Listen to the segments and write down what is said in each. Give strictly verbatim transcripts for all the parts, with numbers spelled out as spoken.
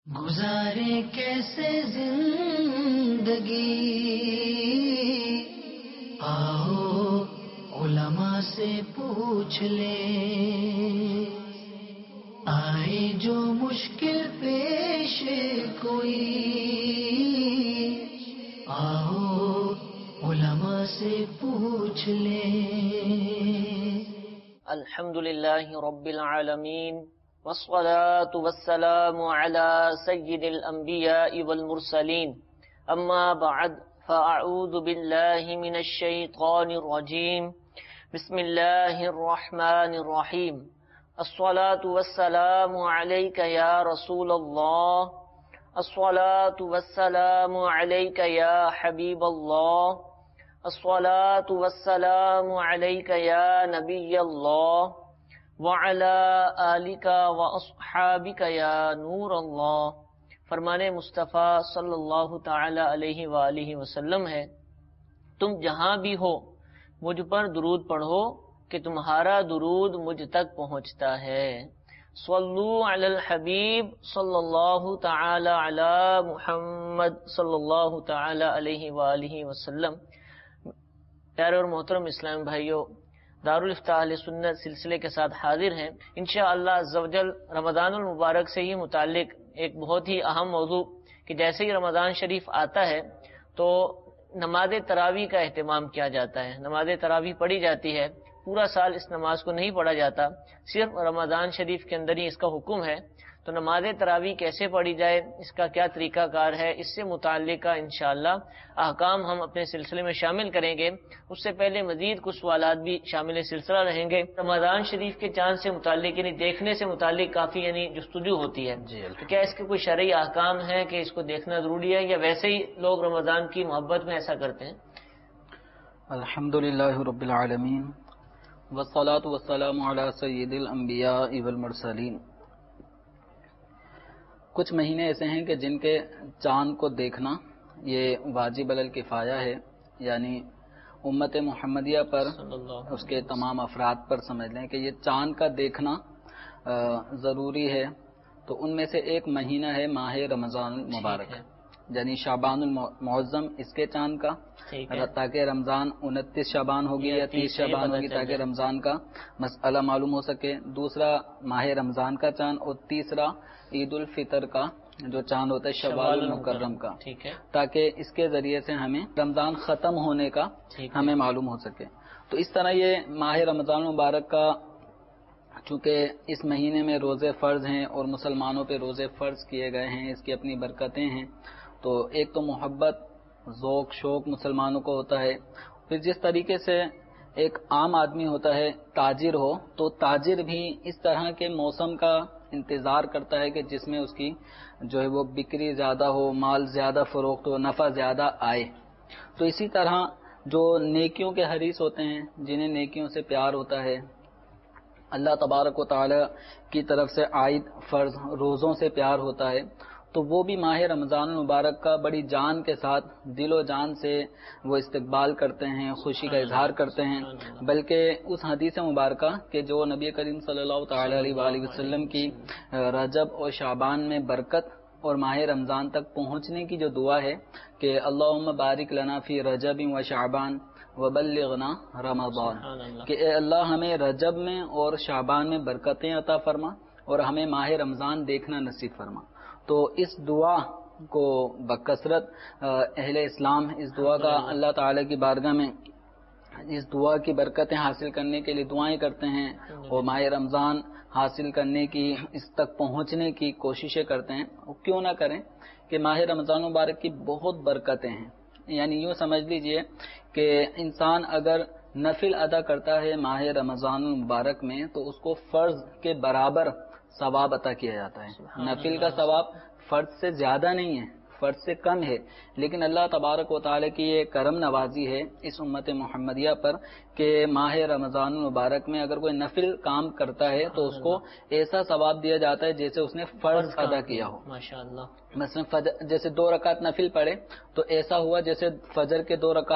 گزارے کیسے زندگی، آؤ علماء سے پوچھ لیں، آئے جو مشکل پیش کوئی، آؤ علماء سے پوچھ لیں۔ الحمدللہ رب العالمین، والصلاة والسلام على سید الانبیاء والمرسلین، اما بعد فاعوذ باللہ من الشیطان الرجیم، بسم اللہ الرحمن الرحیم۔ الصلاة والسلام علیک یا رسول اللہ، الصلاة والسلام علیک یا حبیب اللہ، الصلاة والسلام علیک یا نبی اللہ، وَعَلَىٰ آلِكَ وَأَصْحَابِكَ يَا نور اللہ۔ فرمان مصطفیٰ صلی اللہ تعالی علیہ وآلہ وسلم ہے، تم جہاں بھی ہو مجھ پر درود پڑھو کہ تمہارا درود مجھ تک پہنچتا ہے۔ صلو علی الحبیب صلی اللہ تعالی علی محمد صلی اللہ تعالی علیہ وآلہ وسلم۔ پیارے اور محترم اسلام بھائیو، دارالفتاح اہل سنت سلسلے کے ساتھ حاضر ہیں۔ انشاءاللہ عز و جل رمضان المبارک سے ہی متعلق ایک بہت ہی اہم موضوع کہ جیسے ہی رمضان شریف آتا ہے تو نماز تراویح کا اہتمام کیا جاتا ہے، نماز تراویح پڑھی جاتی ہے۔ پورا سال اس نماز کو نہیں پڑھا جاتا، صرف رمضان شریف کے اندر ہی اس کا حکم ہے۔ تو نماز تراویح کیسے پڑھی جائے، اس کا کیا طریقہ کار ہے، اس سے متعلقہ انشاءاللہ احکام ہم اپنے سلسلے میں شامل کریں گے۔ اس سے پہلے مزید کچھ سوالات بھی شامل سلسلہ رہیں گے۔ رمضان شریف کے چاند سے متعلق یعنی دیکھنے سے متعلق کافی یعنی جستجو ہوتی ہے، تو کیا اس کے کوئی شرعی احکام ہیں کہ اس کو دیکھنا ضروری ہے، یا ویسے ہی لوگ رمضان کی محبت میں ایسا کرتے ہیں؟ الحمدللہ رب العالمین، والصلاة والسلام علی سید الانبیاء والمرسلین۔ کچھ مہینے ایسے ہیں کہ جن کے چاند کو دیکھنا یہ واجب الکفایہ ہے، یعنی امت محمدیہ پر، اس کے تمام افراد پر سمجھ لیں کہ یہ چاند کا دیکھنا ضروری ہے۔ تو ان میں سے ایک مہینہ ہے ماہ رمضان المبارک، یعنی شعبان المعظم اس کے چاند کا، تاکہ رمضان انتیس شعبان ہوگی یا تیس شعبان ہوگی تاکہ رمضان کا مسئلہ معلوم ہو سکے۔ دوسرا ماہ رمضان کا چاند، اور تیسرا عید الفطر کا جو چاند ہوتا ہے شوال المکرم کا، تاکہ اس کے ذریعے سے ہمیں رمضان ختم ہونے کا ہمیں معلوم ہو سکے۔ تو اس طرح یہ ماہ رمضان مبارک کا، چونکہ اس مہینے میں روزے فرض ہیں اور مسلمانوں پہ روزے فرض کیے گئے ہیں، اس کی اپنی برکتیں ہیں۔ تو ایک تو محبت، ذوق شوق مسلمانوں کو ہوتا ہے۔ پھر جس طریقے سے ایک عام آدمی ہوتا ہے، تاجر ہو، تو تاجر بھی اس طرح کے موسم کا انتظار کرتا ہے کہ جس میں اس کی جو ہے وہ بکری زیادہ ہو، مال زیادہ فروخت ہو، نفع زیادہ آئے۔ تو اسی طرح جو نیکیوں کے حریص ہوتے ہیں، جنہیں نیکیوں سے پیار ہوتا ہے، اللہ تبارک و تعالی کی طرف سے عائد فرض روزوں سے پیار ہوتا ہے، تو وہ بھی ماہ رمضان المبارک کا بڑی جان کے ساتھ، دل و جان سے وہ استقبال کرتے ہیں، خوشی کا اظہار کرتے ہیں۔ بلکہ اس حدیث مبارکہ کہ جو نبی کریم صلی اللہ تعالی علیہ وآلہ وسلم کی رجب اور شعبان میں برکت اور ماہ رمضان تک پہنچنے کی جو دعا ہے کہ اللہم بارک لنا فی رجب و شعبان وبلغنا رمضان، کہ اے اللہ ہمیں رجب میں اور شعبان میں برکتیں عطا فرما اور ہمیں ماہ رمضان دیکھنا نصیب فرما۔ تو اس دعا کو بکثرت اہل اسلام اس دعا کا اللہ تعالی کی بارگاہ میں اس دعا کی برکتیں حاصل کرنے کے لیے دعائیں کرتے ہیں، اور ماہ رمضان حاصل کرنے کی، اس تک پہنچنے کی کوششیں کرتے ہیں۔ وہ کیوں نہ کریں کہ ماہ رمضان مبارک کی بہت برکتیں ہیں۔ یعنی یوں سمجھ لیجئے کہ انسان اگر نفل ادا کرتا ہے ماہ رمضان المبارک میں تو اس کو فرض کے برابر ثواب عطا کیا جاتا ہے۔ نفل کا ثواب فرض سے زیادہ نہیں ہے، فرض سے کم ہے، لیکن اللہ تبارک و تعالی کی یہ کرم نوازی ہے اس امت محمدیہ پر کہ ماہ رمضان المبارک میں اگر کوئی نفل کام کرتا ہے تو اس کو ایسا ثواب دیا جاتا ہے جیسے اس نے فرض ادا کیا ہو۔ مثلا جیسے دو رکعت نفل پڑھے تو ایسا ہوا جیسے فجر کے دو رکعت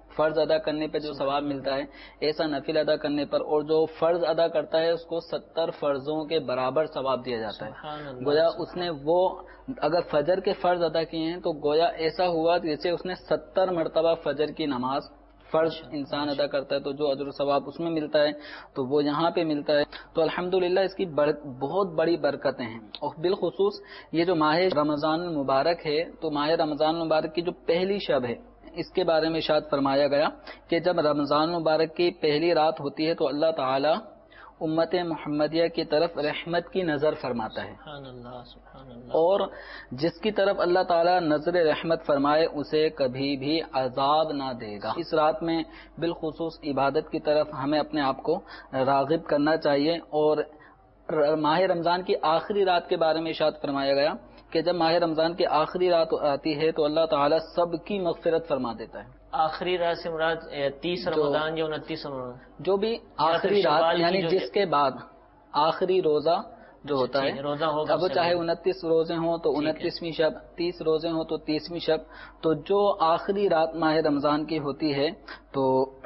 فرض ادا کرنے پہ جو ثواب ملتا ہے ایسا نفل ادا کرنے پر، اور جو فرض ادا کرتا ہے اس کو ستر فرضوں کے برابر ثواب دیا جاتا ہے۔ گویا اس نے وہ اگر فجر کے فرض ادا کیے ہیں تو گویا ایسا ہوا جیسے اس نے ستر مرتبہ فجر کی نماز فرض انسان ادا کرتا ہے، تو جو اجر و ثواب اس میں ملتا ہے تو وہ یہاں پہ ملتا ہے۔ تو الحمدللہ اس کی بہت بڑی برکتیں ہیں، اور بالخصوص یہ جو ماہ رمضان المبارک ہے، تو ماہ رمضان المبارک کی جو پہلی شب ہے اس کے بارے میں ارشاد فرمایا گیا کہ جب رمضان مبارک کی پہلی رات ہوتی ہے تو اللہ تعالی امت محمدیہ کی طرف رحمت کی نظر فرماتا ہے، سبحان اللہ سبحان اللہ، اور جس کی طرف اللہ تعالیٰ نظر رحمت فرمائے اسے کبھی بھی عذاب نہ دے گا۔ اس رات میں بالخصوص عبادت کی طرف ہمیں اپنے آپ کو راغب کرنا چاہیے، اور ماہ رمضان کی آخری رات کے بارے میں ارشاد فرمایا گیا کہ جب ماہ رمضان کی آخری رات آتی ہے تو اللہ تعالیٰ سب کی مغفرت فرما دیتا ہے۔ آخری رات سے مراد تیس رمضان یا انتیس رمضان، جو بھی آخری رات یعنی جس کے بعد آخری روزہ جو ہوتا ہے، روزہ ہوگا، اب چاہے انتیس روزے ہوں تو انتیسویں شب، تیس روزے ہوں تو تیسویں شب، تو جو آخری رات ماہ رمضان کی ہوتی ہے تو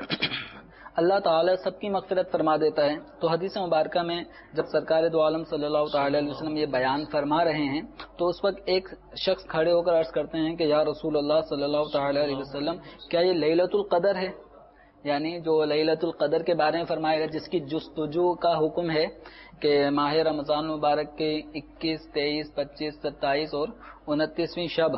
اللہ تعالیٰ سب کی مغفرت فرما دیتا ہے۔ تو حدیث مبارکہ میں جب سرکار دو عالم صلی اللہ تعالی علیہ وسلم یہ بیان فرما رہے ہیں تو اس وقت ایک شخص کھڑے ہو کر عرض کرتے ہیں کہ یا رسول اللہ صلی اللہ تعالی علیہ وسلم، کیا یہ لیلۃ القدر ہے؟ یعنی جو لیلۃ القدر کے بارے میں فرمایا گیا، جس کی جستجو کا حکم ہے کہ ماہ رمضان مبارک کے اکیس، تیئیس، پچیس، ستائیس اور انتیسویں شب،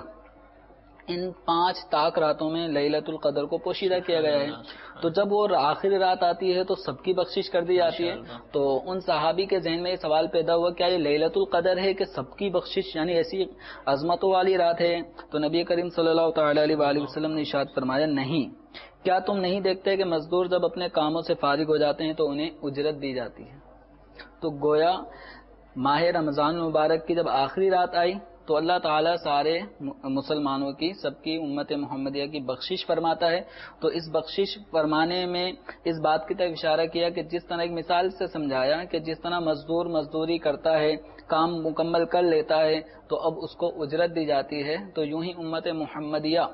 ان پانچ طاق راتوں میں لیلۃ القدر کو پوشیدہ کیا گیا ہے۔ تو جب وہ آخری رات آتی ہے تو سب کی بخشش کر دی جاتی ہے۔ تو ان صحابی کے ذہن میں یہ سوال پیدا ہوا، کیا یہ لیلۃ القدر ہے کہ سب کی بخشش، یعنی ایسی عظمتوں والی رات ہے؟ تو نبی کریم صلی اللہ تعالی علیہ وآلہ وسلم نے ارشاد فرمایا، نہیں، کیا تم نہیں دیکھتے کہ مزدور جب اپنے کاموں سے فارغ ہو جاتے ہیں تو انہیں اجرت دی جاتی ہے؟ تو گویا ماہ رمضان مبارک کی جب آخری رات آئی تو اللہ تعالیٰ سارے مسلمانوں کی، سب کی امت محمدیہ کی بخشش فرماتا ہے۔ تو اس بخشش فرمانے میں اس بات کی طرف اشارہ کیا کہ جس طرح ایک مثال سے سمجھایا کہ جس طرح مزدور مزدوری کرتا ہے، کام مکمل کر لیتا ہے تو اب اس کو اجرت دی جاتی ہے، تو یوں ہی امت محمدیہ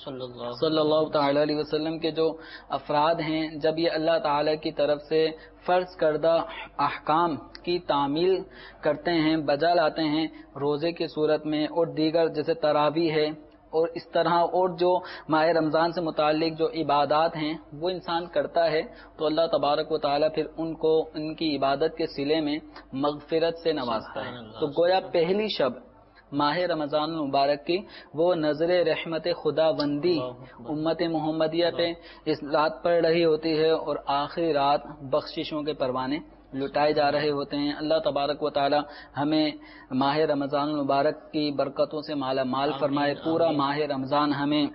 صلی اللہ تعالی علیہ وسلم کے جو افراد ہیں، جب یہ اللہ تعالی کی طرف سے فرض کردہ احکام کی تعمیل کرتے ہیں، بجا لاتے ہیں روزے کی صورت میں، اور دیگر جیسے تراویح ہے، اور اس طرح اور جو ماہ رمضان سے متعلق جو عبادات ہیں وہ انسان کرتا ہے، تو اللہ تبارک و تعالی پھر ان کو ان کی عبادت کے صلے میں مغفرت سے نوازتا ہے۔ تو گویا پہلی شب ماہ رمضان مبارک کی وہ نظر رحمت خدا بندی امت محمدیہ پہ اس رات پڑ رہی ہوتی ہے، اور آخری رات بخششوں کے پروانے لٹائے جا رہے ہوتے ہیں۔ اللہ تبارک و تعالی ہمیں ماہ رمضان مبارک کی برکتوں سے مالا مال فرمائے، پورا ماہ رمضان ہمیں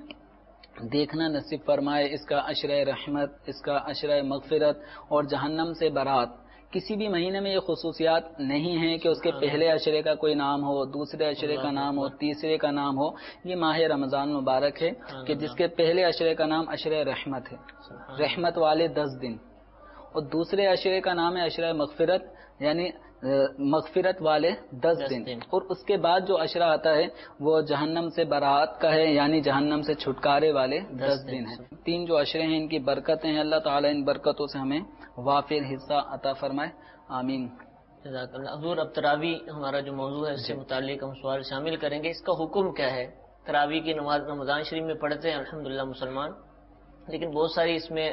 دیکھنا نصیب فرمائے، اس کا عشرہ رحمت، اس کا عشرہ مغفرت اور جہنم سے برات۔ کسی بھی مہینے میں یہ خصوصیات نہیں ہیں کہ اس کے پہلے عشرے کا کوئی نام ہو، دوسرے عشرے کا نام ہو، تیسرے کا نام ہو۔ یہ ماہ رمضان مبارک ہے کہ جس کے پہلے عشرے کا نام عشرہ رحمت ہے، رحمت والے دس دن، اور دوسرے عشرے کا نام ہے عشرہ مغفرت، یعنی مغفرت والے دس دن، اور اس کے بعد جو عشرہ آتا ہے وہ جہنم سے برات کا ہے، یعنی جہنم سے چھٹکارے والے دس دن ہیں۔ تین جو عشرے ہیں ان کی برکتیں ہیں، اللہ تعالیٰ ان برکتوں سے ہمیں وافر حصہ عطا فرمائے، آمین۔ جزاک اللہ۔ حضور، اب تراویح ہمارا جو موضوع ہے اس سے متعلق ہم سوال شامل کریں گے۔ اس کا حکم کیا ہے؟ تراویح کی نماز رمضان شریف میں پڑھتے ہیں الحمدللہ مسلمان، لیکن بہت ساری اس میں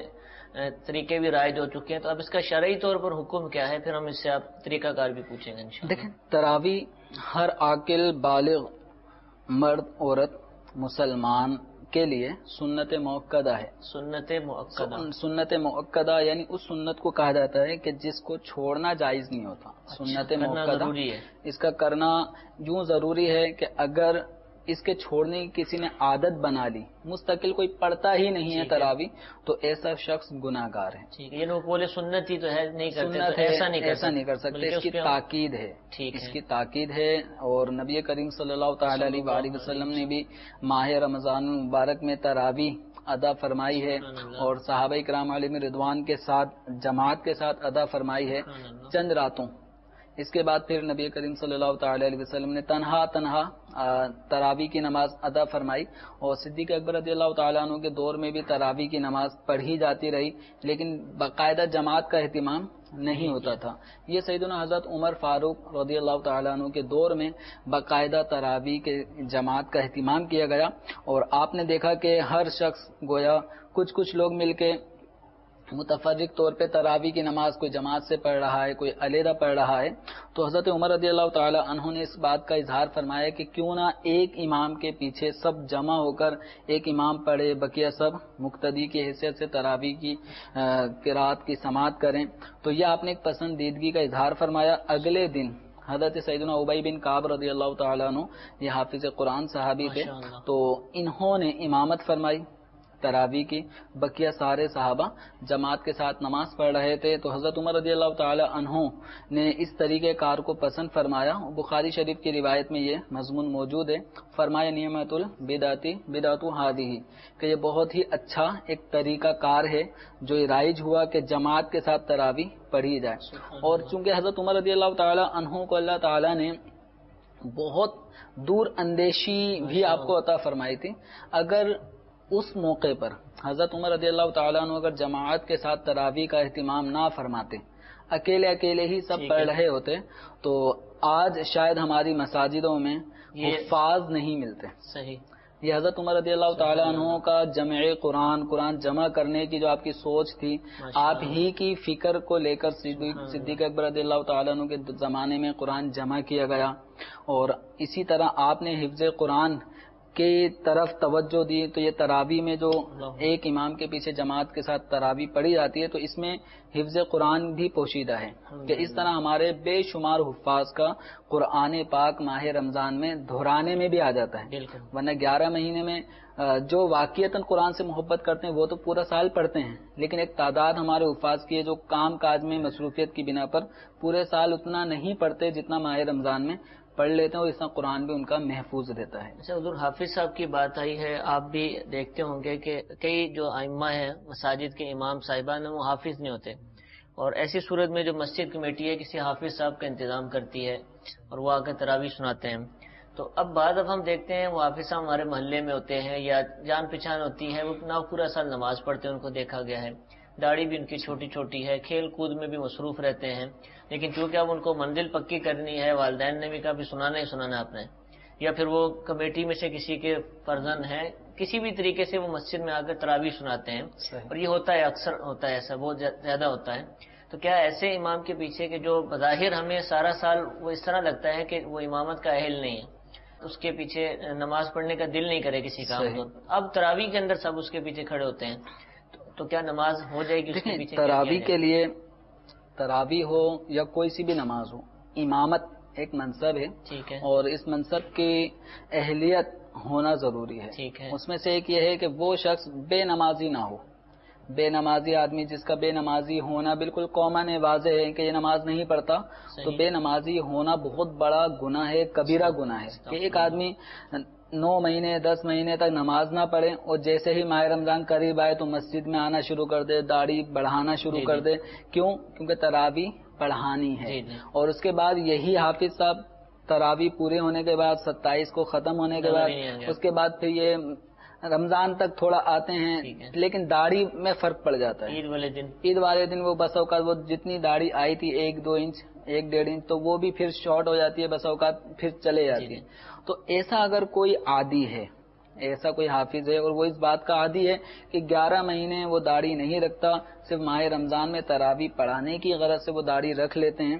طریقے بھی رائج ہو چکے ہیں، تو اب اس کا شرعی طور پر حکم کیا ہے؟ پھر ہم اس سے آپ طریقہ کار بھی پوچھیں گے انشاءاللہ۔ دیکھیں، تراویح ہر عاقل بالغ مرد عورت مسلمان کے لیے سنت موقدہ ہے۔ سنت موقدہ، سنت موقدہ یعنی اس سنت کو کہا جاتا ہے کہ جس کو چھوڑنا جائز نہیں ہوتا۔ سنت موقدہ ضروری ہے، اس کا کرنا یوں ضروری ہے کہ اگر اس کے چھوڑنے کی کسی نے عادت بنا لی، مستقل کوئی پڑھتا ہی نہیں ہے تراویح، تو ایسا شخص گناہ گار ہے۔ ٹھیک ہے، یہ لوگ بولے سنت ہی تو ہے، نہیں کرتے سنت تو ہے، ایسا نہیں کر ایسا نہیں کر سکتے، اس کی تاکید ہے، اس کی تاکید ہے۔ اور نبی کریم صلی اللہ تعالی علیہ وآلہ وسلم نے بھی ماہ رمضان مبارک میں تراویح ادا فرمائی ہے، اور صحابہ کرام علیہ رضوان کے ساتھ جماعت کے ساتھ ادا فرمائی ہے چند راتوں، اس کے بعد پھر نبی کریم صلی اللہ تعالی علیہ وسلم نے تنہا تنہا تراویح کی نماز ادا فرمائی، اور صدیق اکبر رضی اللہ تعالیٰ عنہ کے دور میں بھی تراویح کی نماز پڑھی جاتی رہی، لیکن باقاعدہ جماعت کا اہتمام نہیں ہوتا تھا۔ یہ سیدنا حضرت عمر فاروق رضی اللہ تعالیٰ عنہ کے دور میں باقاعدہ تراویح کے جماعت کا اہتمام کیا گیا، اور آپ نے دیکھا کہ ہر شخص گویا کچھ کچھ لوگ مل کے متفرق طور پہ تراویح کی نماز کوئی جماعت سے پڑھ رہا ہے، کوئی علیحدہ پڑھ رہا ہے۔ تو حضرت عمر رضی اللہ تعالی عنہ نے اس بات کا اظہار فرمایا کہ کیوں نہ ایک امام کے پیچھے سب جمع ہو کر ایک امام پڑھے، بقیہ سب مقتدی کی حیثیت سے تراویح کی قرات کی سماعت کریں۔ تو یہ آپ نے ایک پسندیدگی کا اظہار فرمایا۔ اگلے دن حضرت سیدنا ابی بن کعب رضی اللہ تعالیٰ عنہ، یہ حافظ قرآن صحابی تھے، تو انہوں نے امامت فرمائی تراویح کی، بقیہ سارے صحابہ جماعت کے ساتھ نماز پڑھ رہے تھے۔ تو حضرت عمر رضی اللہ تعالی عنہ نے اس طریقے کار کو پسند فرمایا۔ بخاری شریف کی روایت میں یہ مضمون موجود ہے، فرمایا نعمت البدعۃ بدعۃ ھذہ، کہ یہ بہت ہی اچھا ایک طریقہ کار ہے جو رائج ہوا کہ جماعت کے ساتھ تراویح پڑھی جائے۔ اور چونکہ حضرت عمر رضی اللہ تعالی عنہ کو اللہ تعالی نے بہت دور اندیشی بھی آپ کو عطا فرمائی تھی، اگر اس موقع پر حضرت عمر رضی اللہ تعالیٰ عنہ اگر جماعت کے ساتھ تراویح کا اہتمام نہ فرماتے، اکیلے اکیلے ہی سب پڑھ رہے ہوتے، تو آج شاید ہماری مساجدوں میں حفاظ نہیں ملتے۔ صحیح، یہ حضرت عمر رضی اللہ تعالیٰ عنہ کا جمع قرآن قرآن جمع کرنے کی جو آپ کی سوچ تھی، آپ ہی کی فکر کو لے کر صدیق اکبر رضی اللہ تعالیٰ عنہ کے زمانے میں قرآن جمع کیا گیا، اور اسی طرح آپ نے حفظ قرآن کی طرف توجہ دی۔ تو یہ تراویح میں جو ایک امام کے پیچھے جماعت کے ساتھ تراویح پڑھی جاتی ہے، تو اس میں حفظ قرآن بھی پوشیدہ ہے، کہ اس طرح ہمارے بے شمار حفاظ کا قرآن پاک ماہ رمضان میں دہرانے میں بھی آ جاتا ہے۔ ورنہ گیارہ مہینے میں جو واقعتاً قرآن سے محبت کرتے ہیں وہ تو پورا سال پڑھتے ہیں، لیکن ایک تعداد ہمارے حفاظ کی ہے جو کام کاج میں مصروفیت کی بنا پر پورے سال اتنا نہیں پڑھتے جتنا ماہ رمضان میں پڑھ لیتے ہیں، اور اس طرح قرآن بھی ان کا محفوظ رہتا ہے۔ اچھا حضور، حافظ صاحب کی بات آئی ہے، آپ بھی دیکھتے ہوں گے کہ کئی جو ائمہ ہیں مساجد کے امام صاحبان وہ حافظ نہیں ہوتے، اور ایسی صورت میں جو مسجد کمیٹی ہے کسی حافظ صاحب کا انتظام کرتی ہے اور وہ آ کر تراویح سناتے ہیں۔ تو اب بعد اب ہم دیکھتے ہیں وہ حافظ صاحب ہمارے محلے میں ہوتے ہیں یا جان پہچان ہوتی ہے، وہ نہ پورا سال نماز پڑھتے ہیں، ان کو دیکھا گیا ہے، داڑھی بھی ان کی چھوٹی چھوٹی ہے، کھیل کود میں بھی مصروف رہتے ہیں، لیکن چونکہ اب ان کو منزل پکی کرنی ہے، والدین نے بھی کہا بھی سنانا ہی سنانا آپ نے، یا پھر وہ کمیٹی میں سے کسی کے فرزند ہیں، کسی بھی طریقے سے وہ مسجد میں آ کر تراویح سناتے ہیں، اور یہ ہوتا ہے، اکثر ہوتا ہے ایسا، بہت زیادہ ہوتا ہے۔ تو کیا ایسے امام کے پیچھے کہ جو بظاہر ہمیں سارا سال وہ اس طرح لگتا ہے کہ وہ امامت کا اہل نہیں ہے، اس کے پیچھے نماز پڑھنے کا دل نہیں کرے کسی کام کو، اب تراویح کے اندر سب اس کے پیچھے کھڑے ہوتے ہیں، تو کیا نماز ہو جائے گی اس کے پیچھے؟ تراویح کے لیے، تراویح ہو یا کوئی سی بھی نماز ہو، امامت ایک منصب ہے، ٹھیک ہے، اور اس منصب کی اہلیت ہونا ضروری ہے، ٹھیک ہے۔ اس میں سے ایک یہ ہے کہ وہ شخص بے نمازی نہ ہو۔ بے نمازی آدمی جس کا بے نمازی ہونا بالکل کامن ہے، واضح ہے کہ یہ نماز نہیں پڑھتا، تو بے نمازی ہونا بہت بڑا گناہ ہے، کبیرہ گناہ ہے، کہ ایک آدمی نو مہینے دس مہینے تک نماز نہ پڑھے اور جیسے ہی ماہ رمضان قریب آئے تو مسجد میں آنا شروع کر دے، داڑھی بڑھانا شروع کر دے۔ کیوں؟ کیونکہ تراویح پڑھانی ہے، اور اس کے بعد یہی حافظ صاحب تراویح پورے ہونے کے بعد ستائیس کو ختم ہونے کے بعد اس کے بعد پھر یہ رمضان تک تھوڑا آتے ہیں، لیکن داڑھی میں فرق پڑ جاتا ہے۔ عید والے دن عید والے دن وہ بس اوقات وہ جتنی داڑھی آئی تھی ایک دو انچ ایک ڈیڑھ انچ، تو وہ بھی پھر شارٹ ہو جاتی ہے، بس اوقات پھر چلے جاتی ہے۔ تو ایسا اگر کوئی عادی ہے، ایسا کوئی حافظ ہے اور وہ اس بات کا عادی ہے کہ گیارہ مہینے وہ داڑھی نہیں رکھتا، صرف ماہ رمضان میں تراویح پڑھانے کی غرض سے وہ داڑھی رکھ لیتے ہیں،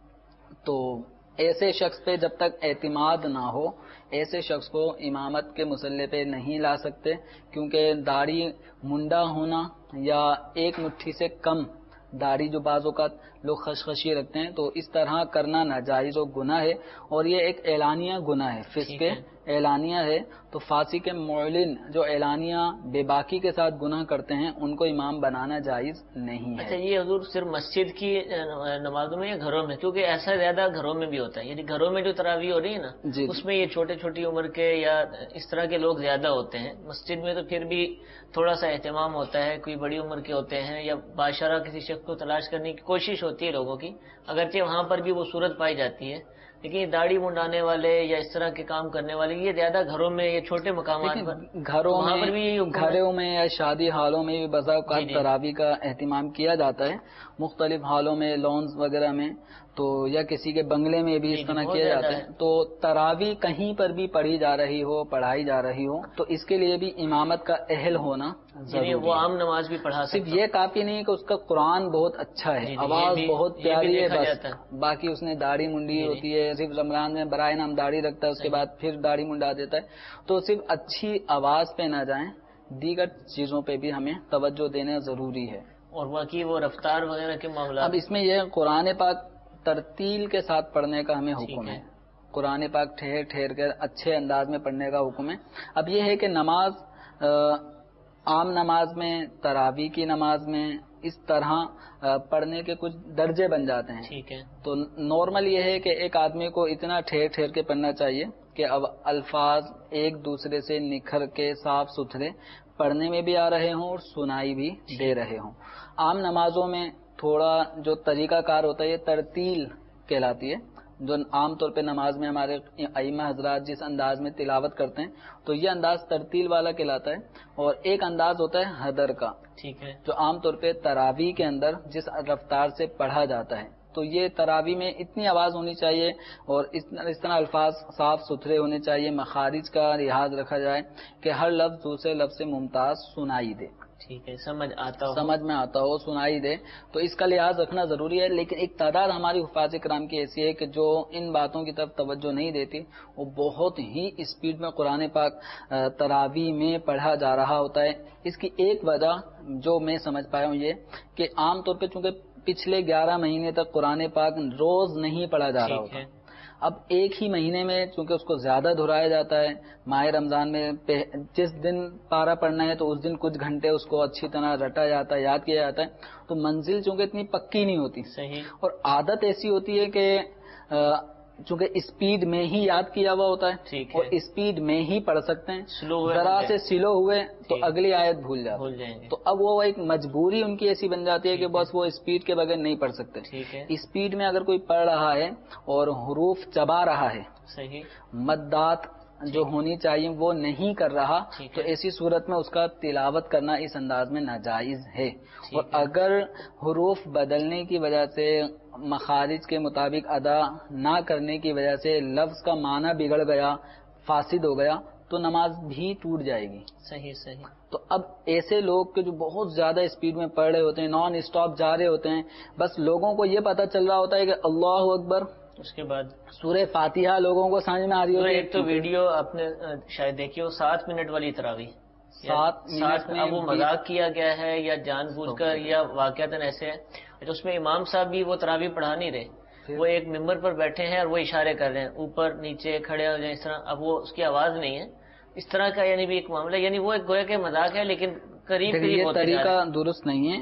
تو ایسے شخص پہ جب تک اعتماد نہ ہو، ایسے شخص کو امامت کے مسلح پہ نہیں لا سکتے، کیونکہ داڑھی منڈا ہونا یا ایک مٹھی سے کم داڑھی جو بعض اوقات لوگ خشخشی رکھتے ہیں، تو اس طرح کرنا ناجائز و گناہ ہے، اور یہ ایک اعلانیہ گناہ ہے، فسق اعلانیہ ہے۔ تو فاسق معلن جو اعلانیہ بے باکی کے ساتھ گناہ کرتے ہیں ان کو امام بنانا جائز نہیں ہے۔ اچھا، یہ حضور صرف مسجد کی نمازوں میں یا گھروں میں؟ کیونکہ ایسا زیادہ گھروں میں بھی ہوتا ہے، یعنی گھروں میں جو تراویح ہو رہی ہے نا، جی اس میں یہ چھوٹے چھوٹی عمر کے یا اس طرح کے لوگ زیادہ ہوتے ہیں، مسجد میں تو پھر بھی تھوڑا سا اہتمام ہوتا ہے، کوئی بڑی عمر کے ہوتے ہیں یا باشرہ کسی شخص کو تلاش کرنے کی کوشش ہوتی ہے لوگوں کی، اگرچہ وہاں پر بھی وہ صورت پائی جاتی ہے، لیکن داڑھی منڈانے والے یا اس طرح کے کام کرنے والے یہ زیادہ گھروں میں یا چھوٹے مقامات پر، گھروں وہاں پر میں بھی یہی حکم ہے۔ گھروں میں یا شادی حالوں میں بھی بسا اوقات جی جی تراویح کا اہتمام کیا جاتا ہے، مختلف حالوں میں، لونز وغیرہ میں، تو یا کسی کے بنگلے میں بھی جی اس جی طرح بہت کیا زیادہ جاتا ہے۔ ہے۔ تو تراویح کہیں پر بھی پڑھی جا رہی ہو، پڑھائی جا رہی ہو، تو اس کے لیے بھی امامت کا اہل ہونا یعنی ضروری وہ ہے۔ عام نماز بھی پڑھا صرف سکتا یہ کافی نہیں کہ اس کا قرآن بہت اچھا ہے، جی جی، یہ آواز بھی- بہت یہ بھی پیاری ہے، دیکھا بس جاتا ہے۔ باقی اس نے داڑھی منڈی جی جی ہوتی ہے، صرف رمضان میں برائے نام داڑھی رکھتا ہے، اس کے صحیح۔ بعد پھر داڑھی منڈا دیتا ہے، تو صرف اچھی آواز پہ نہ جائیں، دیگر چیزوں پہ بھی ہمیں توجہ دینا ضروری ہے۔ اور باقی وہ رفتار وغیرہ کے معاملات، اب اس میں یہ قرآن پاک ترتیل کے ساتھ پڑھنے کا ہمیں ٹھیک حکم ہے۔ ہے، قرآن پاک ٹھہر ٹھہر کر اچھے انداز میں پڑھنے کا حکم ہے۔ اب یہ ہے کہ نماز عام نماز میں، تراویح کی نماز میں اس طرح پڑھنے کے کچھ درجے بن جاتے ہیں۔ ٹھیک ہے۔ تو نارمل یہ ہے کہ ایک آدمی کو اتنا ٹھہر ٹھہر کے پڑھنا چاہیے کہ اب الفاظ ایک دوسرے سے نکھر کے صاف ستھرے پڑھنے میں بھی آ رہے ہوں اور سنائی بھی دے رہے ہوں۔ عام نمازوں میں تھوڑا جو طریقہ کار ہوتا ہے یہ ترتیل کہلاتی ہے، جو عام طور پہ نماز میں ہمارے ائمہ حضرات جس انداز میں تلاوت کرتے ہیں تو یہ انداز ترتیل والا کہلاتا ہے، اور ایک انداز ہوتا ہے حدر کا، ٹھیک ہے۔ جو عام طور پہ تراویح کے اندر جس رفتار سے پڑھا جاتا ہے۔ تو یہ تراویح میں اتنی آواز ہونی چاہیے اور اس طرح الفاظ صاف ستھرے ہونے چاہیے، مخارج کا لحاظ رکھا جائے کہ ہر لفظ دوسرے لفظ سے ممتاز سنائی دے، ٹھیک ہے، سمجھ آتا ہو، سمجھ میں آتا ہو، سنائی دے، تو اس کا لحاظ رکھنا ضروری ہے۔ لیکن ایک تعداد ہماری حفاظ کرام کی ایسی ہے کہ جو ان باتوں کی طرف توجہ نہیں دیتی، وہ بہت ہی اسپیڈ میں قرآن پاک تراویح میں پڑھا جا رہا ہوتا ہے۔ اس کی ایک وجہ جو میں سمجھ پایا ہوں یہ کہ عام طور پہ چونکہ پچھلے گیارہ مہینے تک قرآن پاک روز نہیں پڑھا جا رہا ٹھیک ہوتا، ہے۔ اب ایک ہی مہینے میں چونکہ اس کو زیادہ دہرایا جاتا ہے، ماہ رمضان میں جس دن پارا پڑھنا ہے تو اس دن کچھ گھنٹے اس کو اچھی طرح رٹا جاتا ہے، یاد کیا جاتا ہے، تو منزل چونکہ اتنی پکی نہیں ہوتی، صحیح، اور عادت ایسی ہوتی ہے کہ چونکہ اسپیڈ میں ہی یاد کیا ہوا ہوتا ہے ٹھیک اور ہے، اسپیڈ میں ہی پڑھ سکتے ہیں، سلو ہوئے ذرا بھول سے جائیں۔ سلو ہوئے تو ٹھیک، اگلی آیت بھول جاتے بھول جائیں گے، تو اب وہ ایک مجبوری ان کی ایسی بن جاتی ہے کہ ٹھیک ہے۔ بس وہ اسپیڈ کے بغیر نہیں پڑھ سکتے۔ ٹھیک ہے، اسپیڈ میں اگر کوئی پڑھ رہا ہے اور حروف چبا رہا ہے، صحیح، مدات جو ہونی چاہیے وہ نہیں کر رہا، ٹھیک تو ہے۔ ایسی صورت میں اس کا تلاوت کرنا اس انداز میں ناجائز ہے۔ ٹھیک اور ہے۔ اگر حروف بدلنے کی وجہ سے، مخارج کے مطابق ادا نہ کرنے کی وجہ سے لفظ کا معنی بگڑ گیا، فاسد ہو گیا، تو نماز بھی ٹوٹ جائے گی۔ صحیح صحیح، تو اب ایسے لوگ کے جو بہت زیادہ اسپیڈ میں پڑھ رہے ہوتے ہیں، نان اسٹاپ جا رہے ہوتے ہیں، بس لوگوں کو یہ پتا چل رہا ہوتا ہے کہ اللہ اکبر، اس کے بعد سورہ فاتحہ لوگوں کو سمجھ میں آ رہی ہوتی ہے۔ ایک تو ویڈیو آپ نے شاید دیکھی ہو، سات منٹ والی تراویح، سات منٹ میں اب وہ مذاق کیا گیا ہے یا جان بوجھ کر یا واقعتاً ایسے ہے، تو اس میں امام صاحب بھی وہ تراویح پڑھا نہیں رہے، وہ ایک ممبر پر بیٹھے ہیں اور وہ اشارے کر رہے ہیں اوپر نیچے کھڑے ہو جائیں اس طرح، اب وہ اس کی آواز نہیں ہے، اس طرح کا یعنی بھی ایک معاملہ، یعنی وہ ایک گویا کہ مذاق ہے لیکن قریب قریب یہ ہوتے جا رہے ہیں۔ طریقہ درست نہیں ہے۔